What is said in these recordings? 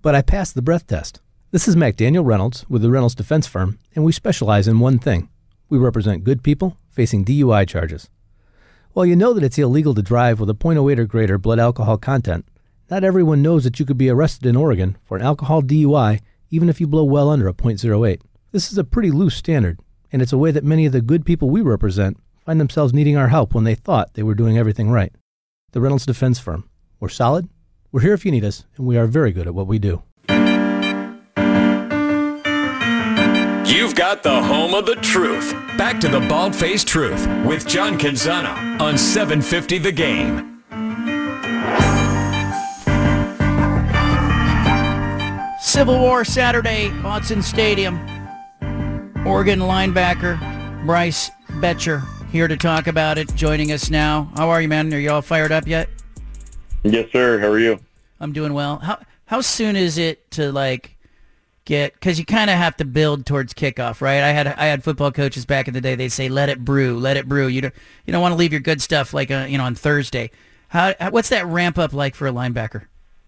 but I passed the breath test. This is McDaniel Reynolds with the Reynolds Defense Firm, and we specialize in one thing. We represent good people facing DUI charges. While you know that it's illegal to drive with a .08 or greater blood alcohol content, not everyone knows that you could be arrested in Oregon for an alcohol DUI even if you blow well under a .08. This is a pretty loose standard, and it's a way that many of the good people we represent find themselves needing our help when they thought they were doing everything right. The Reynolds Defense Firm. We're solid, we're here if you need us, and we are very good at what we do. You've got the home of the truth. Back to the Bald-Faced Truth with John Canzano on 750 The Game. Civil War Saturday, Autzen Stadium. Oregon linebacker Bryce Boettcher here to talk about it, joining us now. How are you, man? Are you all fired up yet? Yes, sir. How are you? I'm doing well. How soon is it to get, because you kind of have to build towards kickoff, right? I had football coaches back in the day. They'd say, let it brew. You don't want to leave your good stuff on Thursday. What's that ramp up like for a linebacker?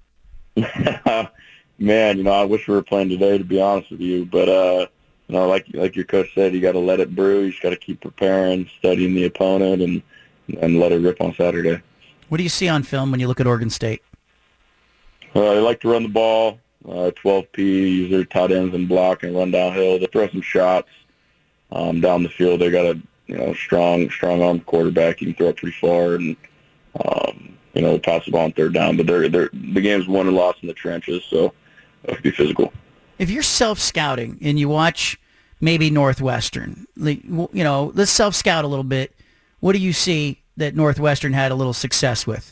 Man, I wish we were playing today, to be honest with you. But, like your coach said, you got to let it brew. You just got to keep preparing, studying the opponent, and let it rip on Saturday. What do you see on film when you look at Oregon State? They like to run the ball, 12P, use their tight ends and block and run downhill. They throw some shots down the field. They got a strong arm quarterback. You can throw it pretty far and pass the ball on third down. But the game's won and lost in the trenches, so it'll be physical. If you're self-scouting and you watch maybe Northwestern, let's self-scout a little bit. What do you see that Northwestern had a little success with?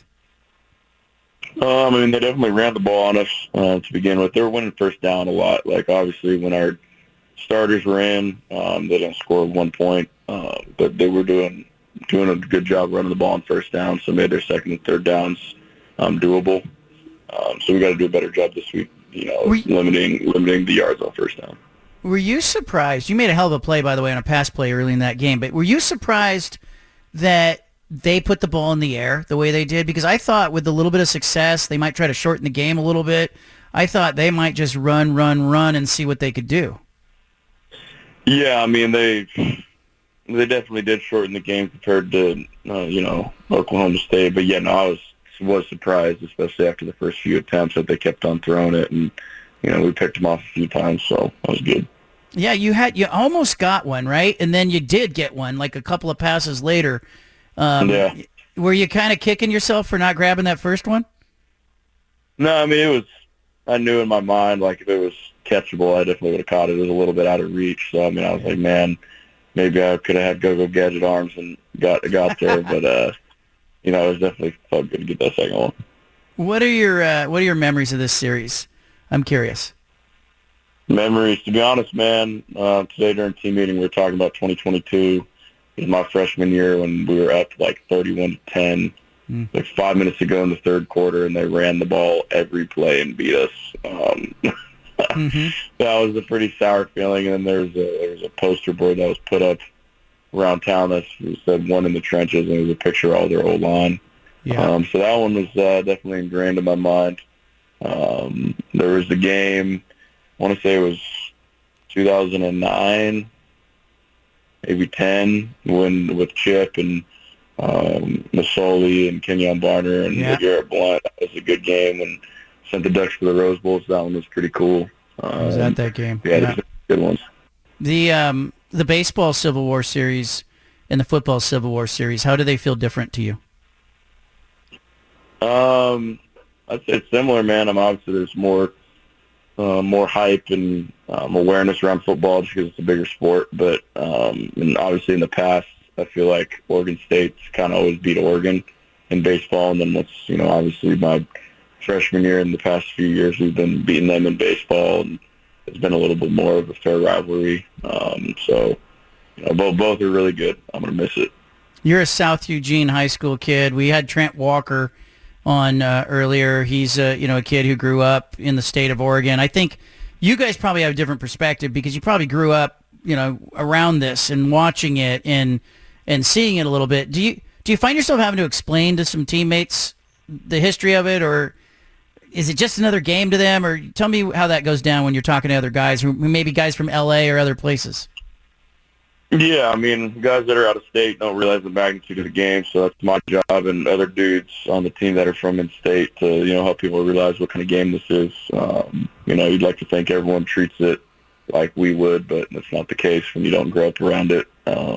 They definitely ran the ball on us to begin with. They were winning first down a lot. Obviously, when our starters were in, they didn't score 1 point, but they were doing a good job running the ball on first down, so made their second and third downs doable. So we got to do a better job this week, limiting the yards on first down. Were you surprised? You made a hell of a play, by the way, on a pass play early in that game, but were you surprised that they put the ball in the air the way they did? Because I thought with a little bit of success, they might try to shorten the game a little bit. I thought they might just run and see what they could do. Yeah, they definitely did shorten the game compared to, Oklahoma State. But, I was surprised, especially after the first few attempts, that they kept on throwing it. And, we picked them off a few times, so that was good. Yeah, you almost got one, right? And then you did get one, a couple of passes later. Yeah. Were you kind of kicking yourself for not grabbing that first one? No, I knew in my mind, if it was catchable, I definitely would have caught it. It was a little bit out of reach. So, I was like, man, maybe I could have had go-go gadget arms and got there. But, it was definitely felt good to get that second one. What are your memories of this series? I'm curious. Memories, to be honest, man, today during team meeting we were talking about 2022. It was my freshman year when we were up 31-10, 5 minutes to go in the third quarter, and they ran the ball every play and beat us. That was a pretty sour feeling. And then there was a poster board that was put up around town that said "One in the Trenches," and it was a picture of all their O-line. Yeah. So that one was definitely ingrained in my mind. There was the game, I want to say it was 2009, maybe 10, with Chip and Masoli and Kenyon Barner and Garrett Blunt. That was a good game, and sent the Ducks for the Rose Bowl, so that one was pretty cool. I was at that game. Yeah, good ones. The baseball Civil War series and the football Civil War series, how do they feel different to you? I'd say it's similar, man. Obviously there's more hype and awareness around football just because it's a bigger sport. But and obviously in the past, I feel like Oregon State's kind of always beat Oregon in baseball. And then obviously my freshman year and the past few years, we've been beating them in baseball. And it's been a little bit more of a fair rivalry. So both are really good. I'm going to miss it. You're a South Eugene high school kid. We had Trent Walker on earlier. He's a kid who grew up in the state of Oregon. I think you guys probably have a different perspective because you probably grew up around this and watching it and seeing it a little bit. Do you find yourself having to explain to some teammates the history of it, or is it just another game to them? Or tell me how that goes down when you're talking to other guys, who maybe guys from LA or other places. Yeah, I mean, guys that are out of state don't realize the magnitude of the game, so that's my job, and other dudes on the team that are from in-state to, help people realize what kind of game this is. You'd like to think everyone treats it like we would, but that's not the case when you don't grow up around it.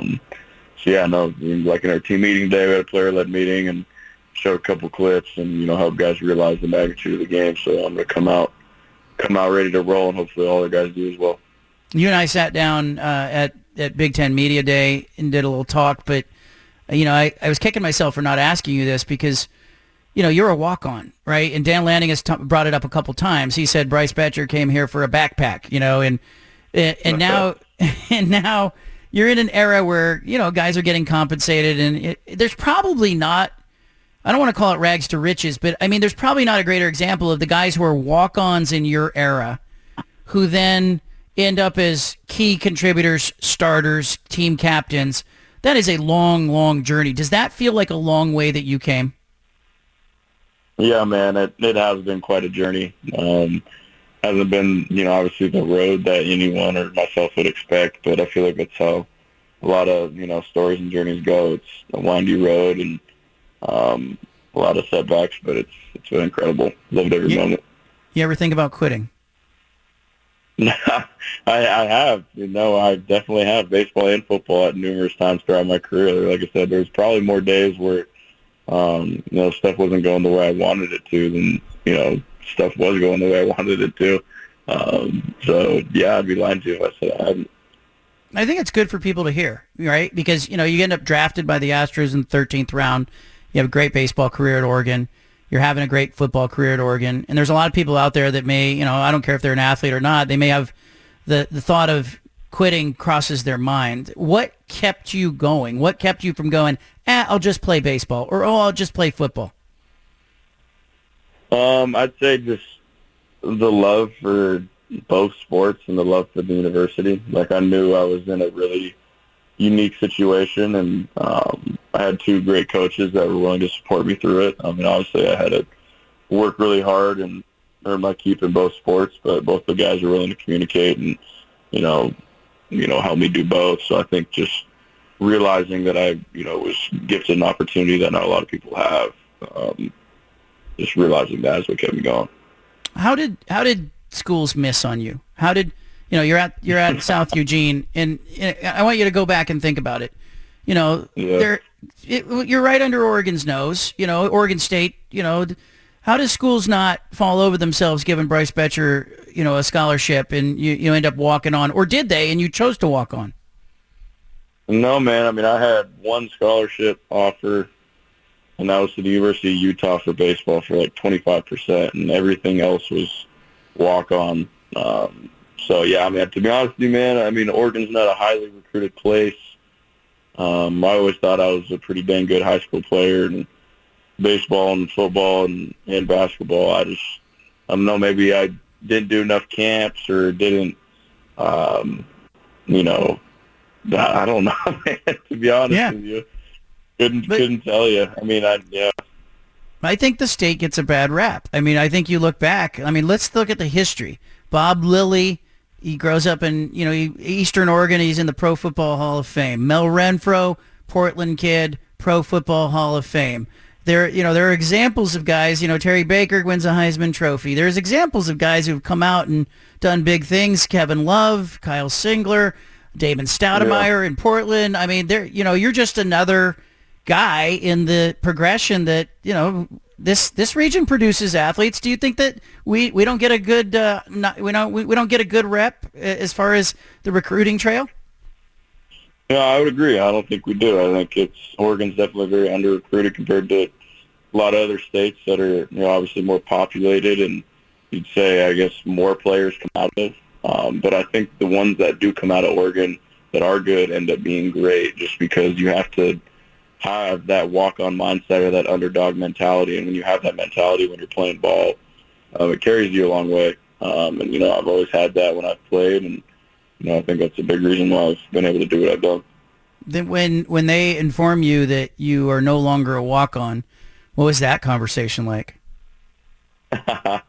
Like in our team meeting today, we had a player-led meeting and showed a couple clips and, help guys realize the magnitude of the game. So I'm going to come out ready to roll, and hopefully all the guys do as well. You and I sat down at Big Ten Media Day and did a little talk, but, I was kicking myself for not asking you this because, you're a walk-on, right? And Dan Lanning has brought it up a couple times. He said Bryce Betcher came here for a backpack, and now you're in an era where, guys are getting compensated, and there's probably not, I don't want to call it rags to riches, but, there's probably not a greater example of the guys who are walk-ons in your era who then end up as key contributors, starters, team captains. That is a long, long journey. Does that feel like a long way that you came? Yeah, man, it has been quite a journey. Hasn't been, obviously the road that anyone or myself would expect, but I feel like that's how a lot of, stories and journeys go. It's a windy road and a lot of setbacks, but it's been incredible. Loved every moment. You ever think about quitting? I have. I definitely have. Baseball and football at numerous times throughout my career. Like I said, there's probably more days where, stuff wasn't going the way I wanted it to than, stuff was going the way I wanted it to. I'd be lying to you if I said I hadn't. I think it's good for people to hear, right? Because, you end up drafted by the Astros in the 13th round. You have a great baseball career at Oregon. You're having a great football career at Oregon. And there's a lot of people out there that may, I don't care if they're an athlete or not, they may have the thought of quitting crosses their mind. What kept you going? What kept you from going, I'll just play baseball, or, I'll just play football? I'd say just the love for both sports and the love for the university. Like, I knew I was in a really unique situation, and I had two great coaches that were willing to support me through it. Obviously I had to work really hard and earn my keep in both sports, but both the guys were willing to communicate and, help me do both. So I think just realizing that I, was gifted an opportunity that not a lot of people have, just realizing that is what kept me going. How did schools miss on you? How did, you're at South Eugene, and I want you to go back and think about it. You're right under Oregon's nose. Oregon State. How does schools not fall over themselves giving Bryce Betcher, a scholarship, and you end up walking on, or did they, and you chose to walk on? No, man. I had one scholarship offer, and that was to the University of Utah for baseball for like 25%, and everything else was walk on. To be honest with you, man, Oregon's not a highly recruited place. I always thought I was a pretty dang good high school player in baseball and football and basketball. I don't know, maybe I didn't do enough camps or didn't, I don't know, man, to be honest with you. Couldn't tell you. I think the state gets a bad rap. I think you look back. Let's look at the history. Bob Lilly, he grows up in, Eastern Oregon. He's in the Pro Football Hall of Fame. Mel Renfro, Portland kid, Pro Football Hall of Fame. There are examples of guys, Terry Baker wins a Heisman Trophy. There's examples of guys who've come out and done big things. Kevin Love, Kyle Singler, Damon Stoudemire in Portland. You're just another guy in the progression that, this region produces athletes. Do you think that we don't get a good we don't get a good rep as far as the recruiting trail? Yeah, I would agree. I don't think we do. I think Oregon's definitely very under-recruited compared to a lot of other states that are, obviously more populated, and you'd say, I guess, more players come out of. But I think the ones that do come out of Oregon that are good end up being great, just because you have to have that walk-on mindset or that underdog mentality. And when you have that mentality when you're playing ball, it carries you a long way. I've always had that when I've played, and I think that's a big reason why I've been able to do what I've done. Then when they inform you that you are no longer a walk-on, what was that conversation like?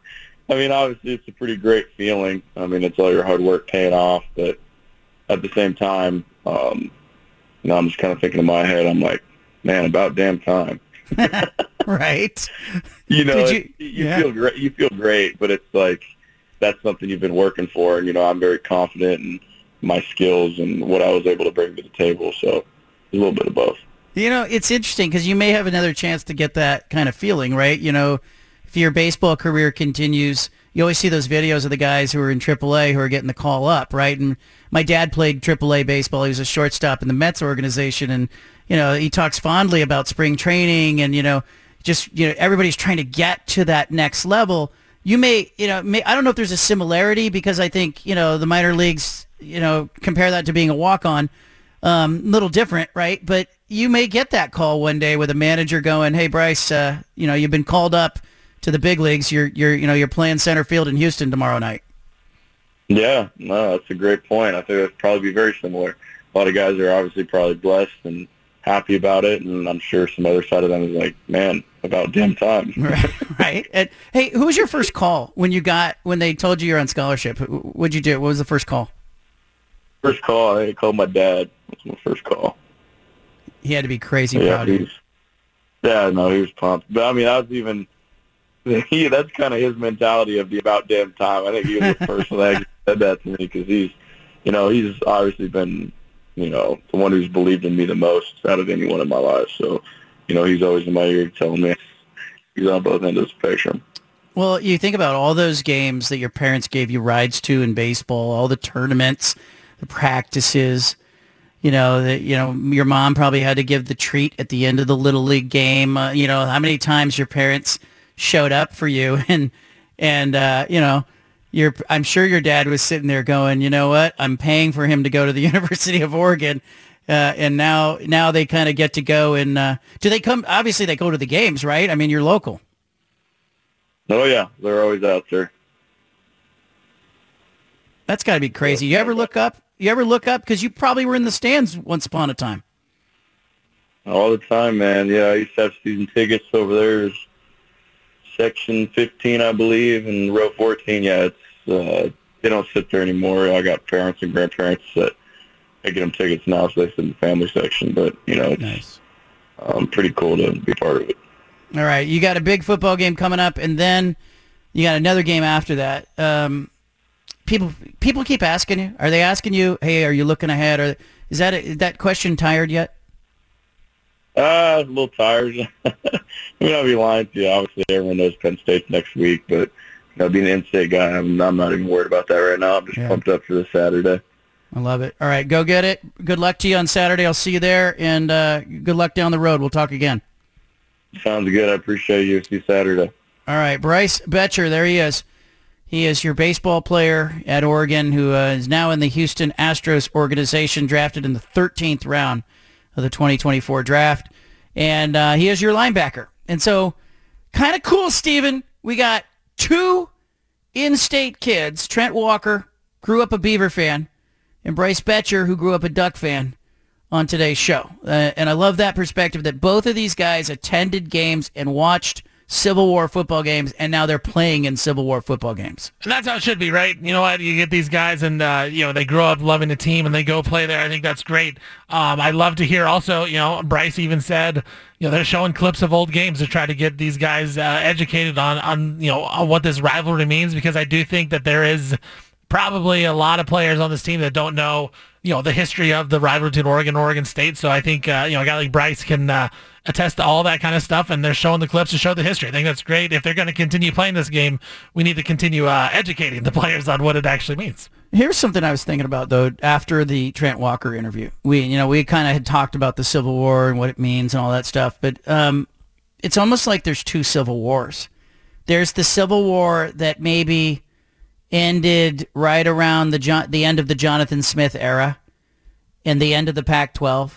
I mean, obviously it's a pretty great feeling. I mean, it's all your hard work paying off, but at the same time, I'm just kind of thinking in my head, I'm like, man, about damn time. Right. You feel great. You feel great, but it's like that's something you've been working for, and I'm very confident in my skills and what I was able to bring to the table. So a little bit of both. It's interesting because you may have another chance to get that kind of feeling, right? If your baseball career continues, you always see those videos of the guys who are in AAA who are getting the call up, right? And my dad played AAA baseball. He was a shortstop in the Mets organization, and he talks fondly about spring training and everybody's trying to get to that next level. You may I don't know if there's a similarity because I think the minor leagues compare that to being a walk-on, little different, right? But you may get that call one day with a manager going, "Hey Bryce, you've been called up to the big leagues. You're playing center field in Houston tomorrow night." Yeah, no, that's a great point. I think that'd probably be very similar. A lot of guys are obviously probably blessed and happy about it, and I'm sure some other side of them is like, man, about damn time. Right. And, hey, who was your first call when they told you you're on scholarship? What'd you do? What was the first call? First call, I called my dad. That was my first call. He had to be crazy proud of you. He was pumped. But I mean, that's kind of his mentality of the about damn time. I think he was the person that said that to me because he's obviously been, the one who's believed in me the most out of anyone in my life. So, he's always in my ear telling me he's on both ends of the spectrum. Well, you think about all those games that your parents gave you rides to in baseball, all the tournaments, the practices, your mom probably had to give the treat at the end of the Little League game. How many times your parents showed up for you and I'm sure your dad was sitting there going, you know what, I'm paying for him to go to the University of Oregon. And now they kind of get to go and do they come? Obviously they go to the games, right? I mean, you're local. Oh yeah. They're always out there. That's gotta be crazy. You ever look up? Cause you probably were in the stands once upon a time. All the time, man. Yeah. I used to have season tickets over there. Section 15, I believe, and row 14. Yeah, it's they don't sit there anymore. I got parents and grandparents that I get them tickets now, so they sit in the family section. But it's nice. Pretty cool to be part of it. All right, you got a big football game coming up, and then you got another game after that. People keep asking you. Are they asking you, "Hey, are you looking ahead?" Or is that question tired yet? A little tired. I mean, I'll be lying to you. Obviously, everyone knows Penn State's next week, but being an in-state guy, I'm not even worried about that right now. I'm just pumped up for this Saturday. I love it. All right, go get it. Good luck to you on Saturday. I'll see you there, and good luck down the road. We'll talk again. Sounds good. I appreciate you. See you Saturday. All right, Bryce Boettcher, there he is. He is your baseball player at Oregon who is now in the Houston Astros organization, drafted in the 13th round of the 2024 draft. And he is your linebacker. And so, kind of cool, Steven. We got two in-state kids. Trent Walker grew up a Beaver fan, and Bryce Boettcher, who grew up a Duck fan, on today's show. And I love that perspective that both of these guys attended games and watched Civil War football games, and now they're playing in Civil War football games. And that's how it should be, right? You know what? You get these guys and, they grow up loving the team and they go play there. I think that's great. I love to hear also, Bryce even said, they're showing clips of old games to try to get these guys educated on what this rivalry means, because I do think that there is probably a lot of players on this team that don't know, the history of the rivalry between Oregon and Oregon State. So I think, a guy like Bryce can attest to all that kind of stuff, and they're showing the clips to show the history. I think that's great. If they're going to continue playing this game, we need to continue educating the players on what it actually means. Here's something I was thinking about, though, after the Trent Walker interview. We kind of had talked about the Civil War and what it means and all that stuff, but it's almost like there's two Civil Wars. There's the Civil War that maybe ended right around the end of the Jonathan Smith era and the end of the Pac-12,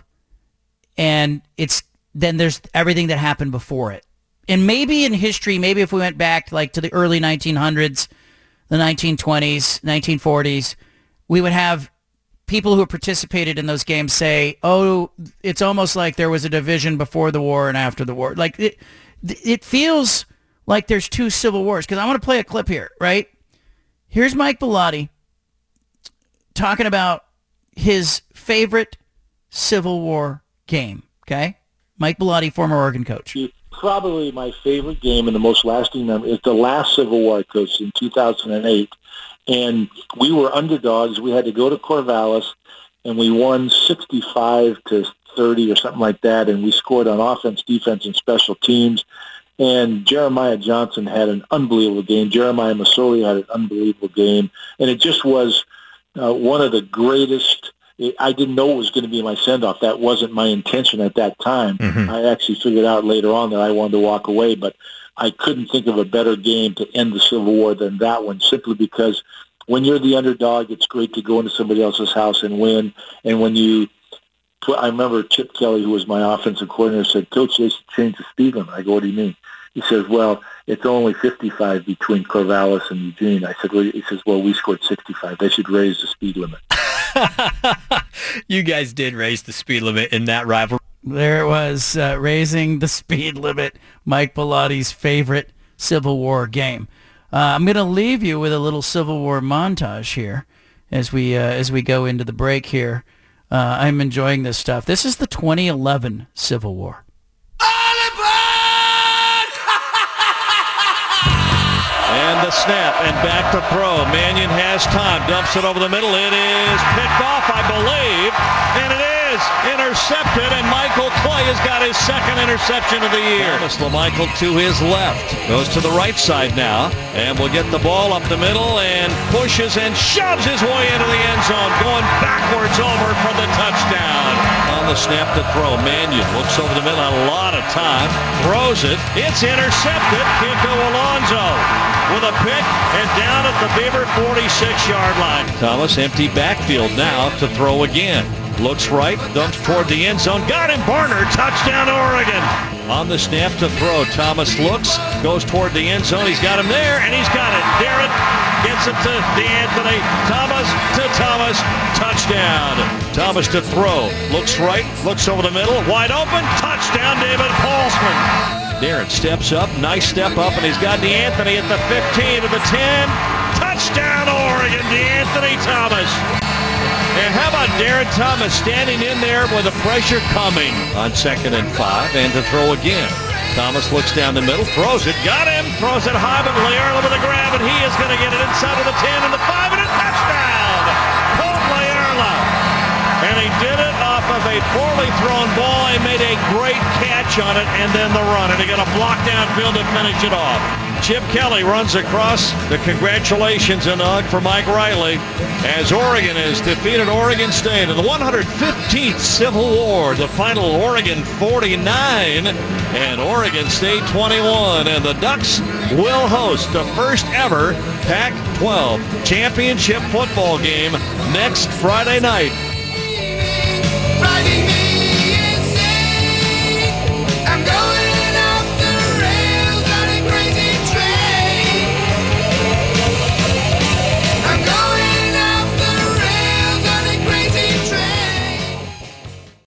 and then there's everything that happened before it. And maybe in history, maybe if we went back to the early 1900s, the 1920s, 1940s, we would have people who participated in those games say, oh, it's almost like there was a division before the war and after the war. It feels like there's two Civil Wars. Because I want to play a clip here, right? Here's Mike Bellotti talking about his favorite Civil War game, okay? Mike Bellotti, former Oregon coach. Probably my favorite game and the most lasting memory is the last Civil War I coached in 2008. And we were underdogs. We had to go to Corvallis, and we won 65-30 or something like that, and we scored on offense, defense, and special teams. And Jeremiah Johnson had an unbelievable game. Jeremiah Masoli had an unbelievable game. And it just was one of the greatest. I didn't know it was going to be my send-off. That wasn't my intention at that time. Mm-hmm. I actually figured out later on that I wanted to walk away, but I couldn't think of a better game to end the Civil War than that one, simply because when you're the underdog, it's great to go into somebody else's house and win. And when you I remember Chip Kelly, who was my offensive coordinator, said, "Coach, they should change the speed limit." I go, "What do you mean?" He says, "Well, it's only 55 between Corvallis and Eugene." I said, "Well," he says, "Well, we scored 65. They should raise the speed limit." You guys did raise the speed limit in that rivalry. There it was, raising the speed limit, Mike Bellotti's favorite Civil War game. I'm going to leave you with a little Civil War montage here as we go into the break here. I'm enjoying this stuff. This is the 2011 Civil War. And the snap, and back to throw. Mannion has time, dumps it over the middle. It is picked off, I believe, and it is intercepted, and Michael Clay has got his second interception of the year. Thomas LaMichael to his left, goes to the right side now, and will get the ball up the middle, and pushes and shoves his way into the end zone, going backwards over for the touchdown. On the snap to throw, Mannion looks over the middle, a lot of time, throws it, it's intercepted. Kiko Alonso with a pick, and down at the Beaver 46-yard line. Thomas, empty backfield now to throw again. Looks right, dumps toward the end zone. Got him, Barner. Touchdown, Oregon. On the snap to throw, Thomas looks, goes toward the end zone. He's got him there, and he's got it. Darren gets it to DeAnthony. Thomas to Thomas. Touchdown. Thomas to throw. Looks right, looks over the middle. Wide open. Touchdown, David Paulsman. Darren steps up, nice step up, and he's got DeAnthony at the 15 to the 10. Touchdown, Oregon, DeAnthony Thomas. And how about Darren Thomas standing in there with the pressure coming on 2nd and 5, and to throw again. Thomas looks down the middle, throws it, got him, throws it high, but Layerla with a grab, and he is going to get it inside of the 10 and the 5, and a touchdown! Colt Layerla. And he did it off of a poorly thrown ball and made a great catch on it, and then the run. And he got a block downfield to finish it off. Chip Kelly runs across the congratulations and the hug for Mike Riley as Oregon has defeated Oregon State in the 115th Civil War. The final, Oregon 49 and Oregon State 21. And the Ducks will host the first ever Pac-12 championship football game next Friday night